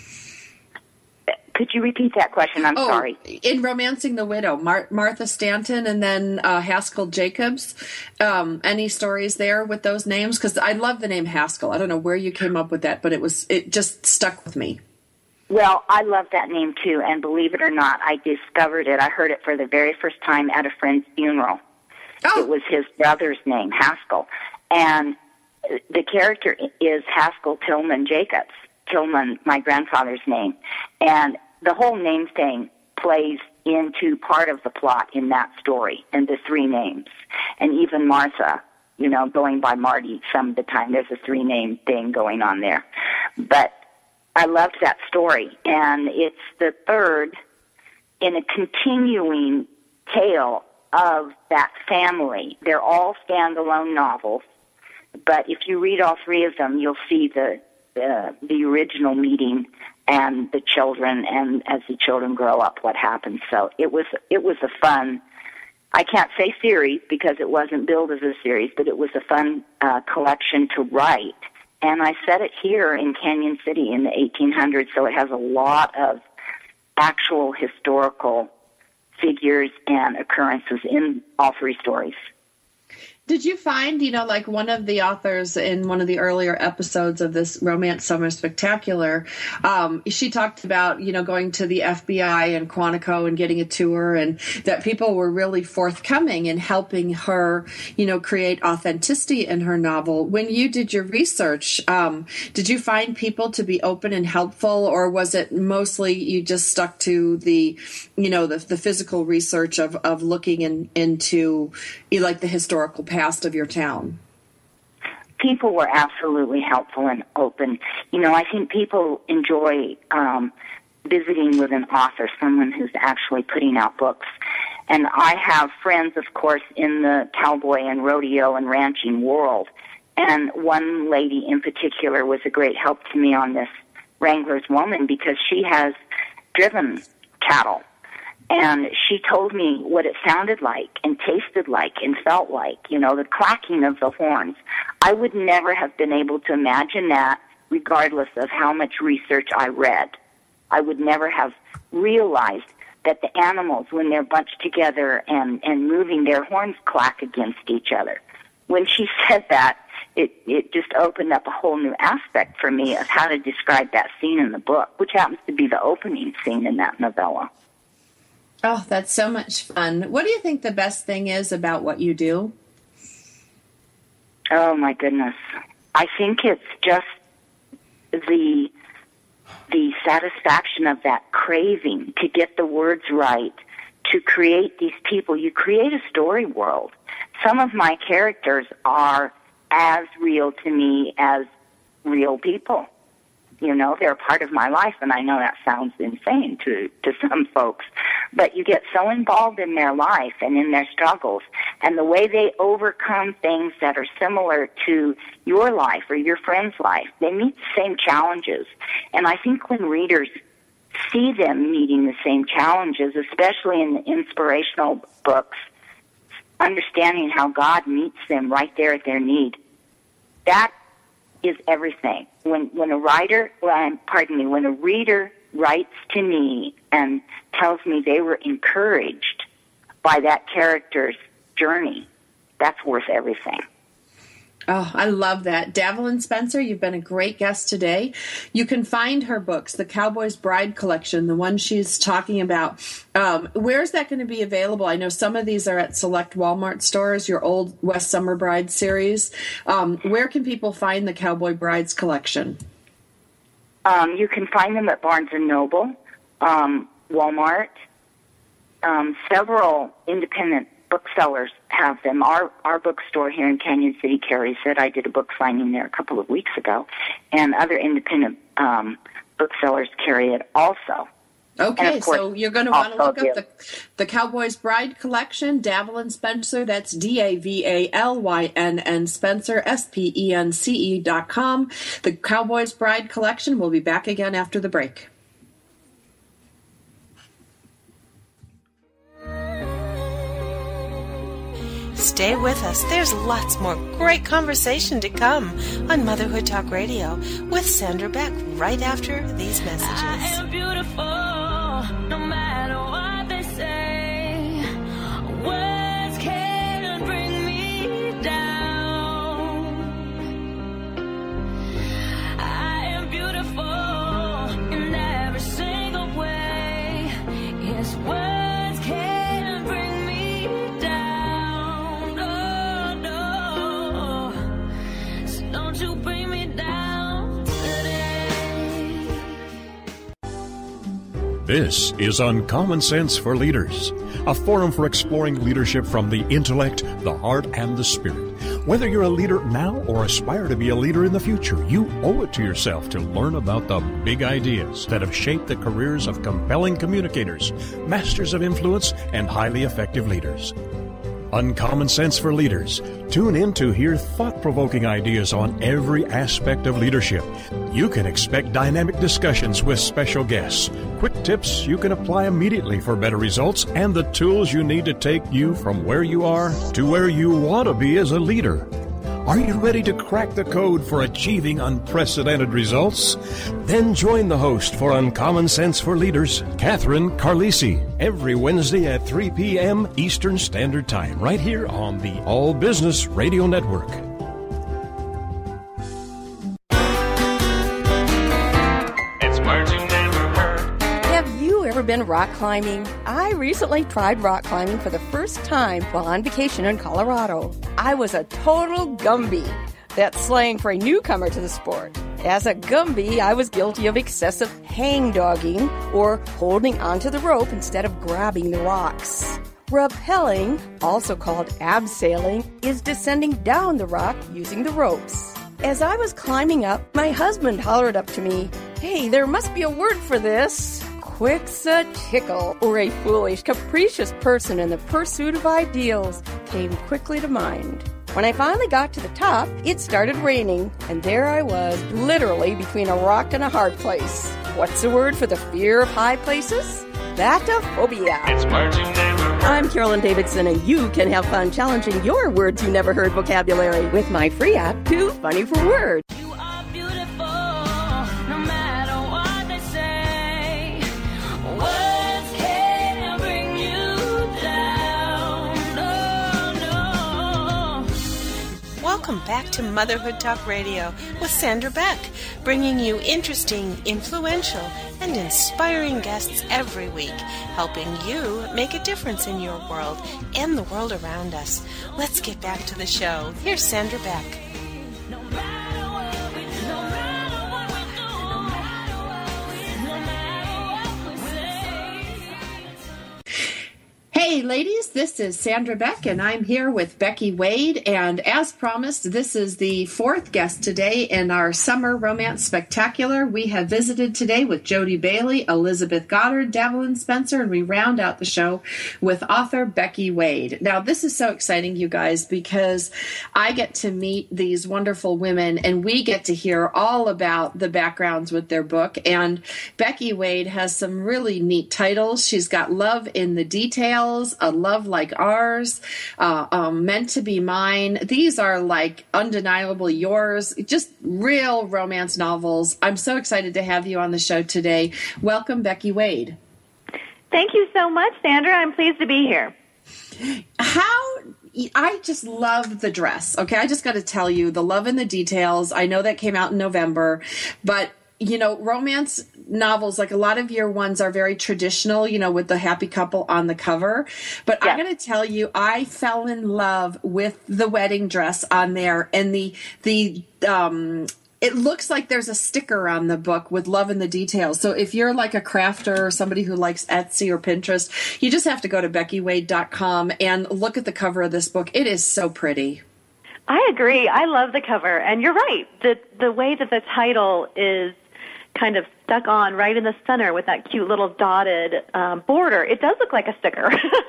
Could you repeat that question? I'm sorry. In Romancing the Widow, Martha Stanton and then Haskell Jacobs. Any stories there with those names? Because I love the name Haskell. I don't know where you came up with that, but it just stuck with me. Well, I love that name too, and believe it or not, I discovered it. I heard it for the very first time at a friend's funeral. It was his brother's name, Haskell, and the character is Haskell Tillman Jacobs. Tillman, my grandfather's name, and the whole name thing plays into part of the plot in that story, and the 3 names. And even Martha, going by Marty some of the time, there's a 3-name thing going on there. But I loved that story, and it's the 3rd in a continuing tale of that family. They're all standalone novels, but if you read all 3 of them, you'll see the original meeting and the children, and as the children grow up, what happens. So it was a fun, I can't say series because it wasn't billed as a series, but it was a fun collection to write. And I set it here in Canyon City in the 1800s, so it has a lot of actual historical figures and occurrences in all 3 stories. Did you find, one of the authors in one of the earlier episodes of this Romance Summer Spectacular, she talked about, going to the FBI and Quantico and getting a tour, and that people were really forthcoming in helping her, create authenticity in her novel. When you did your research, did you find people to be open and helpful, or was it mostly you just stuck to the physical research of looking into the historical past of your town? People were absolutely helpful and open. I think people enjoy visiting with an author, someone who's actually putting out books. And I have friends, of course, in the cowboy and rodeo and ranching world. And one lady in particular was a great help to me on this Wrangler's Woman because she has driven cattle. And she told me what it sounded like and tasted like and felt like, you know, the clacking of the horns. I would never have been able to imagine that regardless of how much research I read. I would never have realized that the animals, when they're bunched together and moving, their horns clack against each other. When she said that, it just opened up a whole new aspect for me of how to describe that scene in the book, which happens to be the opening scene in that novella. Oh, that's so much fun. What do you think the best thing is about what you do? Oh, my goodness. I think it's just the satisfaction of that craving to get the words right, to create these people. You create a story world. Some of my characters are as real to me as real people. You know, they're a part of my life, and I know that sounds insane to some folks. But you get so involved in their life and in their struggles, and the way they overcome things that are similar to your life or your friend's life. They meet the same challenges. And I think when readers see them meeting the same challenges, especially in the inspirational books, understanding how God meets them right there at their need, that is everything. When a reader writes to me and tells me they were encouraged by that character's journey, that's worth everything. Oh, I love that. Davelyn Spencer, you've been a great guest today. You can find her books, the Cowboy's Bride collection, the one she's talking about. Where's that going to be available? I know some of these are at select Walmart stores, your old West Summer Bride series. Where can people find the Cowboy Brides collection? You can find them at Barnes & Noble, Walmart. Several independent booksellers have them. Our bookstore here in Canyon City carries it. I did a book signing there a couple of weeks ago, and other independent booksellers carry it also. Okay, so you're going to want to look up the Cowboy's Bride collection, Davelyn Spencer, that's DAVALYNN Spencer, SPENCE.com. The Cowboy's Bride collection. We'll be back again after the break. Stay with us. There's lots more great conversation to come on Motherhood Talk Radio with Sandra Beck right after these messages. I am beautiful, no matter what they say. Words can't bring me down. I am beautiful in every single way. Yes, words can't bring me down. No, so don't you bring me down today. This is Uncommon Sense for Leaders, a forum for exploring leadership from the intellect, the heart, and the spirit. Whether you're a leader now or aspire to be a leader in the future, you owe it to yourself to learn about the big ideas that have shaped the careers of compelling communicators, masters of influence, and highly effective leaders. Uncommon Sense for Leaders. Tune in to hear thought-provoking ideas on every aspect of leadership. You can expect dynamic discussions with special guests, quick tips you can apply immediately for better results, and the tools you need to take you from where you are to where you want to be as a leader. Are you ready to crack the code for achieving unprecedented results? Then join the host for Uncommon Sense for Leaders, Catherine Carlisi, every Wednesday at 3 p.m. Eastern Standard Time, right here on the All Business Radio Network. It's words you never heard. Have you ever been rock climbing? I recently tried rock climbing for the first time while on vacation in Colorado. I was a total Gumby. That's slang for a newcomer to the sport. As a Gumby, I was guilty of excessive hang-dogging, or holding onto the rope instead of grabbing the rocks. Rappelling, also called abseiling, is descending down the rock using the ropes. As I was climbing up, my husband hollered up to me, "Hey, there must be a word for this." Quixotical, or a foolish, capricious person in the pursuit of ideals, came quickly to mind. When I finally got to the top, it started raining, and there I was, literally between a rock and a hard place. What's the word for the fear of high places? Emphatophobia. It's words you never heard. I'm Carolyn Davidson, and you can have fun challenging your words you never heard vocabulary with my free app, Too Funny for Words. You are beautiful, no matter what they say. Words can bring you down. No, no. Welcome back to Motherhood Talk Radio with Sandra Beck, bringing you interesting, influential, and inspiring guests every week, helping you make a difference in your world and the world around us. Let's get back to the show. Here's Sandra Beck. Hey ladies, this is Sandra Beck, and I'm here with Becky Wade, and as promised, this is the fourth guest today in our Summer Romance Spectacular. We have visited today with Jody Bailey, Elizabeth Goddard, Devlin Spencer, and we round out the show with author Becky Wade. Now, this is so exciting, you guys, because I get to meet these wonderful women, and we get to hear all about the backgrounds with their book, and Becky Wade has some really neat titles. She's got Love in the Details, A Love Like Ours, Meant to Be Mine. These are like Undeniably Yours, just real romance novels. I'm so excited to have you on the show today. Welcome, Becky Wade. Thank you so much, Sandra. I'm pleased to be here. I just love the dress. Okay, I just got to tell you, the Love in the Details. I know that came out in November, but you know, romance novels, like a lot of your ones are very traditional, you know, with the happy couple on the cover. But yeah. I'm going to tell you, I fell in love with the wedding dress on there, and it looks like there's a sticker on the book with Love in the Details. So if you're like a crafter or somebody who likes Etsy or Pinterest, you just have to go to BeckyWade.com and look at the cover of this book. It is so pretty. I agree. I love the cover. And you're right. The way that the title is kind of stuck on right in the center with that cute little dotted border, it does look like a sticker.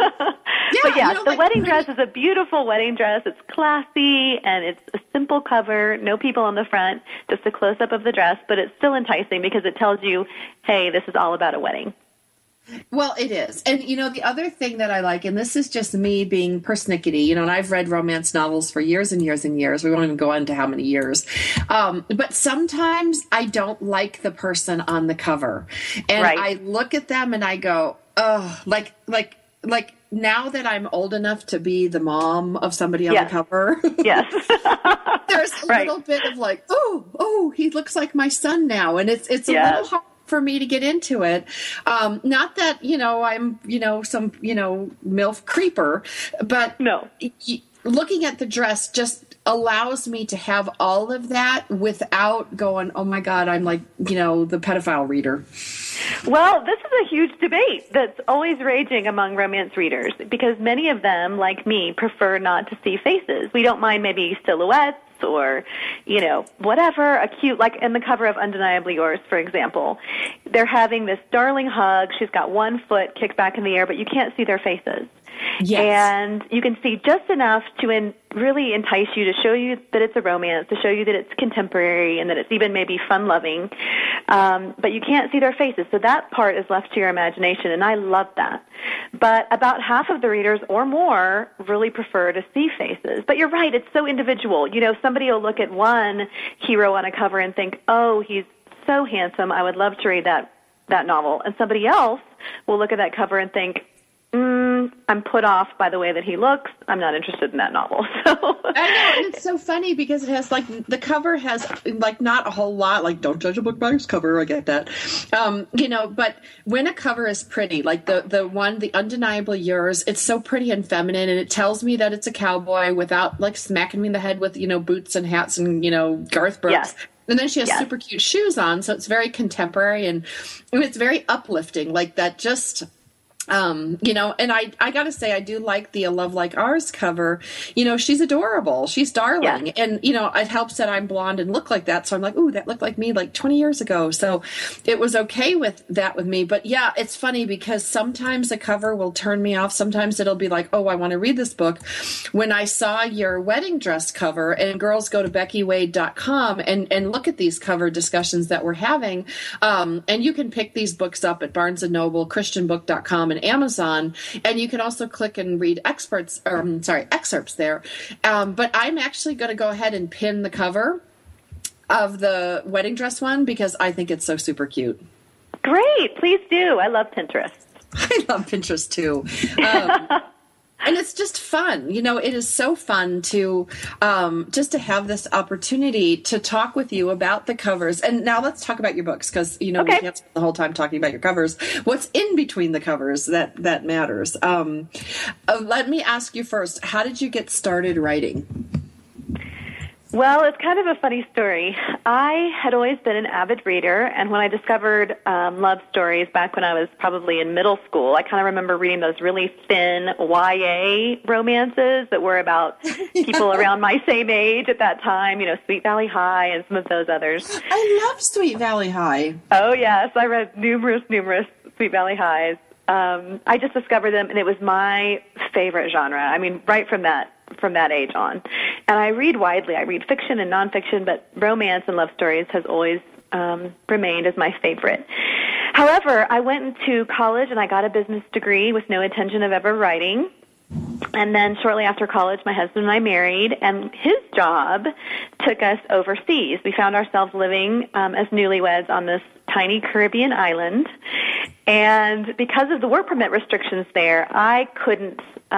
But yeah, the wedding dress is a beautiful wedding dress. It's classy, and it's a simple cover, no people on the front, just a close-up of the dress, but it's still enticing because it tells you, hey, this is all about a wedding. Well, it is. And, you know, the other thing that I like, and this is just me being persnickety, you know, and I've read romance novels for years and years and years. We won't even go into how many years. But sometimes I don't like the person on the cover. And I look at them and I go, oh, like now that I'm old enough to be the mom of somebody on the cover. Yes. There's a little bit of like, oh, he looks like my son now. And it's a little hard for me to get into it. Not that, you know, I'm, you know, some, you know, MILF creeper, but no. Looking at the dress just allows me to have all of that without going, oh my God, I'm like, you know, the pedophile reader. Well, this is a huge debate that's always raging among romance readers because many of them, like me, prefer not to see faces. We don't mind maybe silhouettes or, you know, whatever, a cute, like in the cover of Undeniably Yours, for example. They're having this darling hug. She's got one foot kicked back in the air, but you can't see their faces. Yes. And you can see just enough to really entice you, to show you that it's a romance, to show you that it's contemporary and that it's even maybe fun-loving. But you can't see their faces. So that part is left to your imagination, and I love that. But about half of the readers or more really prefer to see faces. But you're right, it's so individual. You know, somebody will look at one hero on a cover and think, oh, he's so handsome, I would love to read that novel. And somebody else will look at that cover and think, I'm put off by the way that he looks. I'm not interested in that novel. So I know, and it's so funny because it has like the cover has like not a whole lot. Like, don't judge a book by its cover. I get that, you know. But when a cover is pretty, like the one, the Undeniably Yours, it's so pretty and feminine, and it tells me that it's a cowboy without like smacking me in the head with, you know, boots and hats and, you know, Garth Brooks. Yes. And then she has super cute shoes on, so it's very contemporary and it's very uplifting. Like that just. And I got to say, I do like the A Love Like Ours cover. She's adorable. She's darling. Yeah. And, it helps that I'm blonde and look like that. So I'm like, ooh, that looked like me like 20 years ago. So it was okay with that with me. But yeah, it's funny because sometimes a cover will turn me off. Sometimes it'll be like, oh, I want to read this book. When I saw your wedding dress cover, and girls go to BeckyWade.com and look at these cover discussions that we're having. And you can pick these books up at Barnes & Noble, ChristianBook.com, and Amazon, and you can also click and read excerpts there. But I'm actually going to go ahead and pin the cover of the wedding dress one because I think it's so super cute. Great, please do. I love Pinterest. I love Pinterest too. And it's just fun. It is so fun to just to have this opportunity to talk with you about the covers. And now let's talk about your books because, we can't spend the whole time talking about your covers. What's in between the covers that matters? Let me ask you first, how did you get started writing? Well, it's kind of a funny story. I had always been an avid reader, and when I discovered love stories back when I was probably in middle school, I kind of remember reading those really thin YA romances that were about people around my same age at that time, Sweet Valley High and some of those others. I love Sweet Valley High. Oh, yes. I read numerous Sweet Valley Highs. I just discovered them, and it was my favorite genre. I mean, right from that age on. And I read widely. I read fiction and nonfiction, but romance and love stories has always remained as my favorite. However, I went into college and I got a business degree with no intention of ever writing. And then shortly after college, my husband and I married, and his job took us overseas. We found ourselves living as newlyweds on this tiny Caribbean island. And because of the work permit restrictions there, I couldn't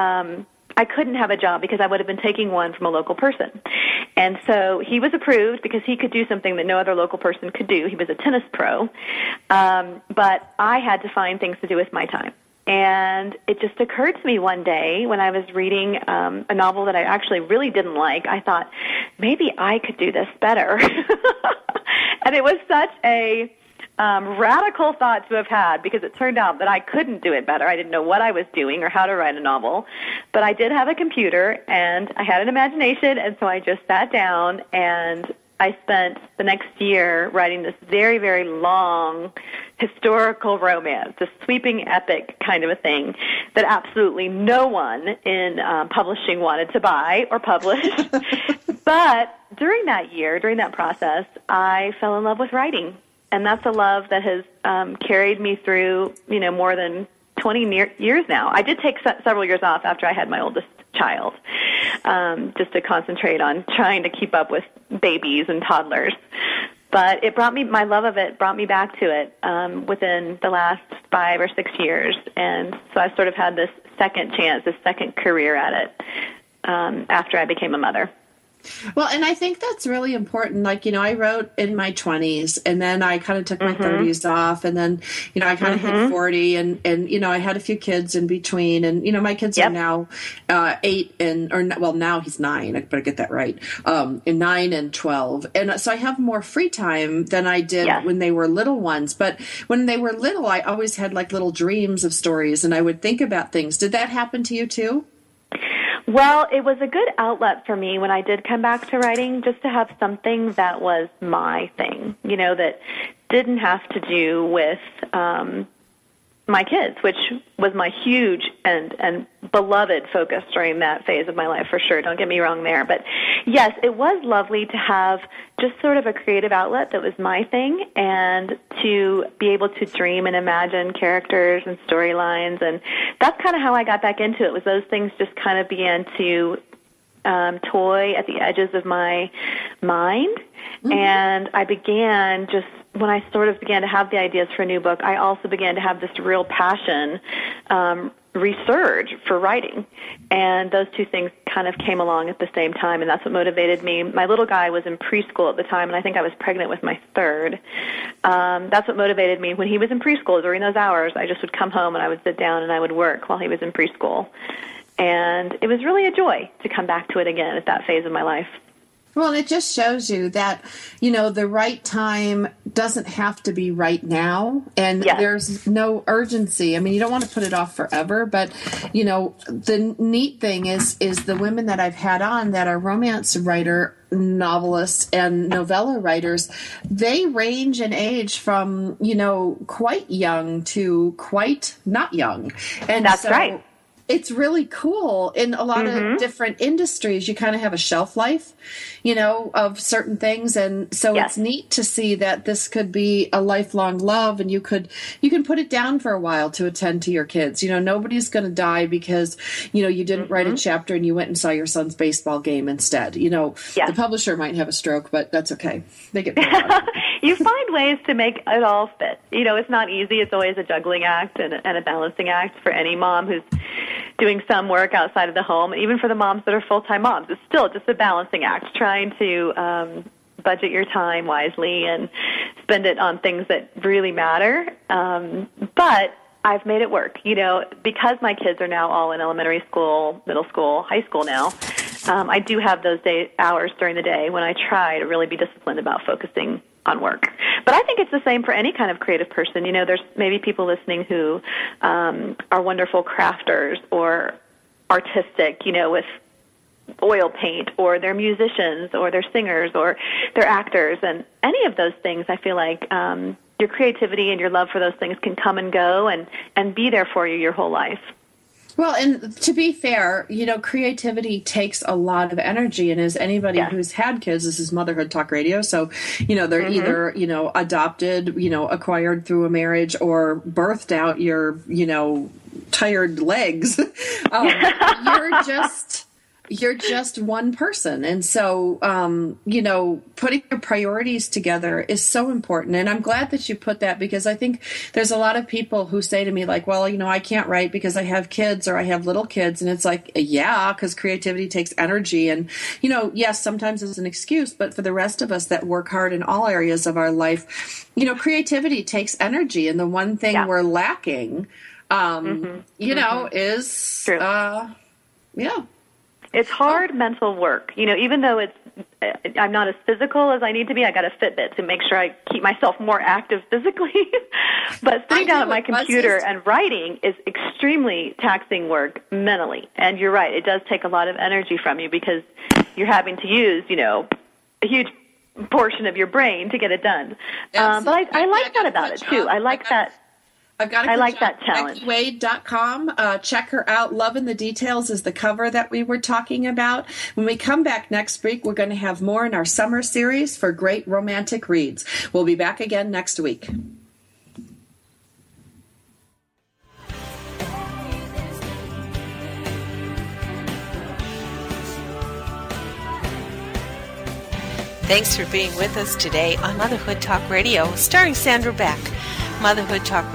have a job because I would have been taking one from a local person. And so he was approved because he could do something that no other local person could do. He was a tennis pro. But I had to find things to do with my time. And it just occurred to me one day when I was reading a novel that I actually really didn't like, I thought, maybe I could do this better. And it was such a radical thought to have had because it turned out that I couldn't do it better. I didn't know what I was doing or how to write a novel. But I did have a computer and I had an imagination, and so I just sat down and I spent the next year writing this very, very long historical romance, a sweeping epic kind of a thing that absolutely no one in publishing wanted to buy or publish. But during that process, I fell in love with writing. And that's a love that has carried me through, more than 20 years now. I did take several years off after I had my oldest child, just to concentrate on trying to keep up with babies and toddlers. But my love of it brought me back to it within the last 5 or 6 years. And so I sort of had this second chance, this second career at it after I became a mother. Well, and I think that's really important. Like, I wrote in my 20s, and then I kind of took my 30s off, and then, I kind of hit 40, and I had a few kids in between, and, my kids are now 8 now he's 9, I better get that right, and 9 and 12. And so I have more free time than I did when they were little ones. But when they were little, I always had like little dreams of stories, and I would think about things. Did that happen to you too? Well, it was a good outlet for me when I did come back to writing, just to have something that was my thing, that didn't have to do with my kids, which was my huge and beloved focus during that phase of my life, for sure. Don't get me wrong there. But yes, it was lovely to have just sort of a creative outlet that was my thing, and to be able to dream and imagine characters and storylines. And that's kind of how I got back into it, was those things just kind of began to toy at the edges of my mind. And I began when I sort of began to have the ideas for a new book, I also began to have this real passion resurge for writing. And those two things kind of came along at the same time, and that's what motivated me. My little guy was in preschool at the time, and I think I was pregnant with my third. That's what motivated me. When he was in preschool, during those hours, I just would come home and I would sit down and I would work while he was in preschool. And it was really a joy to come back to it again at that phase of my life. Well, it just shows you that, the right time doesn't have to be right now, and there's no urgency. I mean, you don't want to put it off forever, but, the neat thing is the women that I've had on that are romance writer, novelists, and novella writers, they range in age from, quite young to quite not young. And that's right. It's really cool. In a lot of different industries, you kind of have a shelf life, of certain things. And so it's neat to see that this could be a lifelong love, and you can put it down for a while to attend to your kids. Nobody's going to die because, you didn't write a chapter and you went and saw your son's baseball game instead. The publisher might have a stroke, but that's okay. They get paid. You find ways to make it all fit. It's not easy. It's always a juggling act and a balancing act for any mom who's doing some work outside of the home, and even for the moms that are full-time moms. It's still just a balancing act, trying to budget your time wisely and spend it on things that really matter. But I've made it work, because my kids are now all in elementary school, middle school, high school now. I do have those hours during the day when I try to really be disciplined about focusing on work. But I think it's the same for any kind of creative person. There's maybe people listening who are wonderful crafters or artistic, with oil paint, or they're musicians, or they're singers, or they're actors. And any of those things, I feel like your creativity and your love for those things can come and go and be there for you your whole life. Well, and to be fair, creativity takes a lot of energy. And as anybody who's had kids, this is Motherhood Talk Radio. So, they're either, adopted, acquired through a marriage, or birthed out your, tired legs. You're just one person. And so, putting your priorities together is so important. And I'm glad that you put that, because I think there's a lot of people who say to me, like, well, I can't write because I have kids, or I have little kids. And it's like, because creativity takes energy. And, yes, sometimes it's an excuse, but for the rest of us that work hard in all areas of our life, creativity takes energy. And the one thing we're lacking, is, true. It's hard mental work. Even though I'm not as physical as I need to be, I got a Fitbit to make sure I keep myself more active physically. But sitting down at my computer and writing is extremely taxing work mentally. And you're right, it does take a lot of energy from you, because you're having to use, a huge portion of your brain to get it done. But I like that about it, too. I like that. I like that challenge. BeckyWade.com. Check her out. Loving the Details is the cover that we were talking about. When we come back next week, we're going to have more in our summer series for great romantic reads. We'll be back again next week. Thanks for being with us today on Motherhood Talk Radio, starring Sandra Beck. Motherhood Talk